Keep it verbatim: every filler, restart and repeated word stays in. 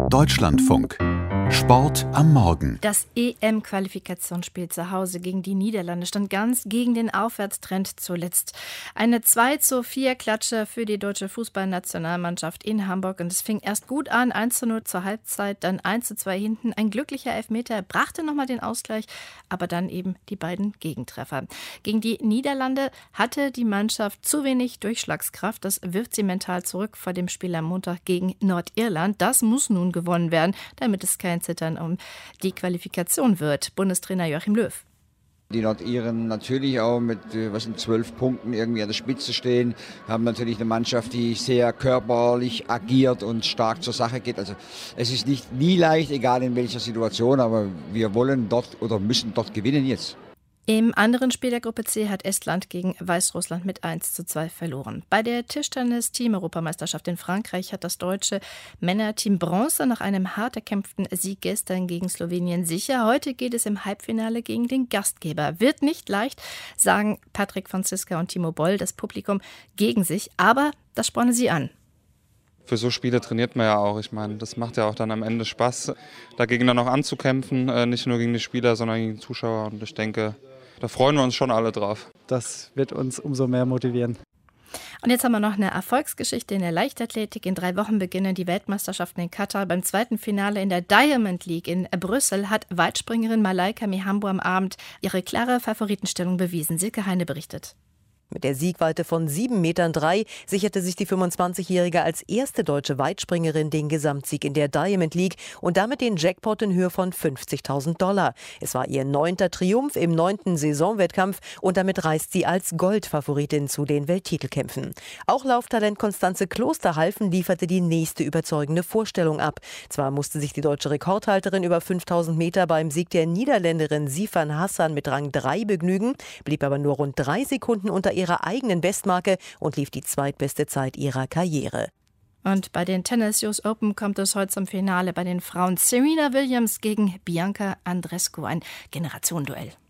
Deutschlandfunk. Sport am Morgen. Das E M-Qualifikationsspiel zu Hause gegen die Niederlande stand ganz gegen den Aufwärtstrend zuletzt. Eine zwei zu vier Klatsche für die deutsche Fußballnationalmannschaft in Hamburg. Und es fing erst gut an, eins zu null zur Halbzeit, dann eins zu zwei hinten. Ein glücklicher Elfmeter brachte nochmal den Ausgleich, aber dann eben die beiden Gegentreffer. Gegen die Niederlande hatte die Mannschaft zu wenig Durchschlagskraft. Das wirft sie mental zurück vor dem Spiel am Montag gegen Nordirland. Das muss nun gewonnen werden, damit es kein Zittern um die Qualifikation wird. Bundestrainer Joachim Löw. Die Nordiren natürlich auch mit was sind zwölf Punkten irgendwie an der Spitze stehen, haben natürlich eine Mannschaft, die sehr körperlich agiert und stark zur Sache geht. Also es ist nicht nie leicht, egal in welcher Situation, aber wir wollen dort oder müssen dort gewinnen jetzt. Im anderen Spiel der Gruppe C hat Estland gegen Weißrussland mit eins zu zwei verloren. Bei der Tischtennis-Team-Europameisterschaft in Frankreich hat das deutsche Männerteam Bronze nach einem hart erkämpften Sieg gestern gegen Slowenien sicher. Heute geht es im Halbfinale gegen den Gastgeber. Wird nicht leicht, sagen Patrick Franziska und Timo Boll, das Publikum gegen sich, aber das sporne sie an. Für so Spiele trainiert man ja auch. Ich meine, das macht ja auch dann am Ende Spaß, dagegen dann auch anzukämpfen. Nicht nur gegen die Spieler, sondern gegen die Zuschauer. Und ich denke, da freuen wir uns schon alle drauf. Das wird uns umso mehr motivieren. Und jetzt haben wir noch eine Erfolgsgeschichte in der Leichtathletik. In drei Wochen beginnen die Weltmeisterschaften in Katar. Beim zweiten Finale in der Diamond League in Brüssel hat Weitspringerin Malaika Mihambo am Abend ihre klare Favoritenstellung bewiesen. Silke Heine berichtet. Mit der Siegweite von sieben Meter drei sicherte sich die fünfundzwanzigjährige als erste deutsche Weitspringerin den Gesamtsieg in der Diamond League und damit den Jackpot in Höhe von fünfzigtausend Dollar. Es war ihr neunter Triumph im neunten Saisonwettkampf und damit reist sie als Goldfavoritin zu den Welttitelkämpfen. Auch Lauftalent Konstanze Klosterhalfen lieferte die nächste überzeugende Vorstellung ab. Zwar musste sich die deutsche Rekordhalterin über fünftausend Meter beim Sieg der Niederländerin Sifan Hassan mit Rang drei begnügen, blieb aber nur rund drei Sekunden unter ihrer eigenen Bestmarke und lief die zweitbeste Zeit ihrer Karriere. Und bei den Tennis U S Open kommt es heute zum Finale bei den Frauen. Serena Williams gegen Bianca Andreescu, ein Generationenduell.